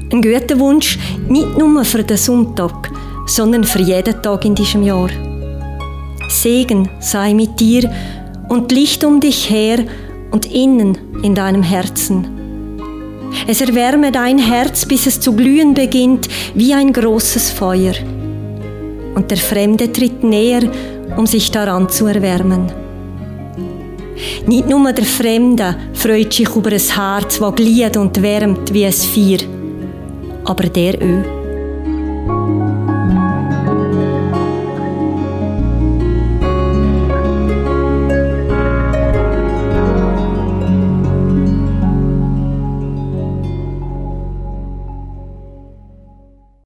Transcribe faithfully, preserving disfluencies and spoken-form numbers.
Ein guter Wunsch nicht nur für den Sonntag, sondern für jeden Tag in diesem Jahr. Segen sei mit dir und Licht um dich her und innen in deinem Herzen. Es erwärme dein Herz, bis es zu glühen beginnt, wie ein großes Feuer. Und der Fremde tritt näher, um sich daran zu erwärmen. Nicht nur der Fremde freut sich über ein Herz, das glüht und wärmt wie ein Feuer, aber der auch.